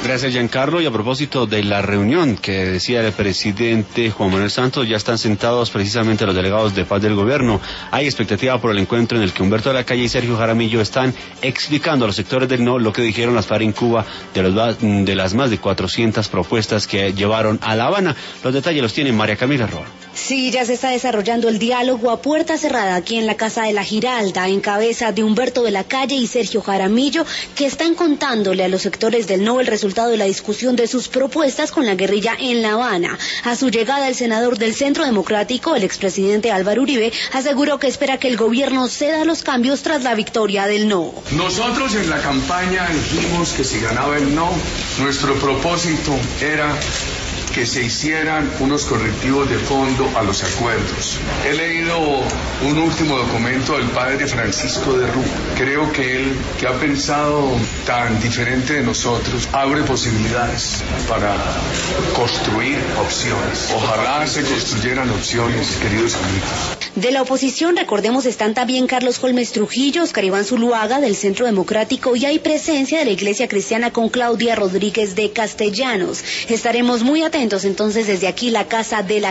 Gracias, Giancarlo. Y a propósito de la reunión que decía el presidente Juan Manuel Santos, ya están sentados precisamente los delegados de paz del gobierno. Hay expectativa por el encuentro en el que Humberto de la Calle y Sergio Jaramillo están explicando a los sectores del no lo que dijeron las FARC en Cuba de las más de 400 propuestas que llevaron a La Habana. Los detalles los tiene María Camila Roa. Sí, ya se está desarrollando el diálogo a puerta cerrada aquí en la Casa de la Giralda, en cabeza de Humberto de la Calle y Sergio Jaramillo, que están contándole a los sectores del no el resultado de la discusión de sus propuestas con la guerrilla en La Habana. A su llegada, el senador del Centro Democrático, el expresidente Álvaro Uribe, aseguró que espera que el gobierno ceda los cambios tras la victoria del no. Nosotros en la campaña dijimos que si ganaba el no, nuestro propósito era que se hicieran unos correctivos de fondo a los acuerdos. He leído un último documento del padre Francisco de Rú. Creo que él, que ha pensado tan diferente de nosotros, abre posibilidades para construir opciones. Ojalá se construyeran opciones, queridos amigos. De la oposición, recordemos, están también Carlos Holmes Trujillo, Oscar Iván Zuluaga del Centro Democrático, y hay presencia de la Iglesia Cristiana con Claudia Rodríguez de Castellanos. Estaremos muy atentos entonces desde aquí, la Casa de la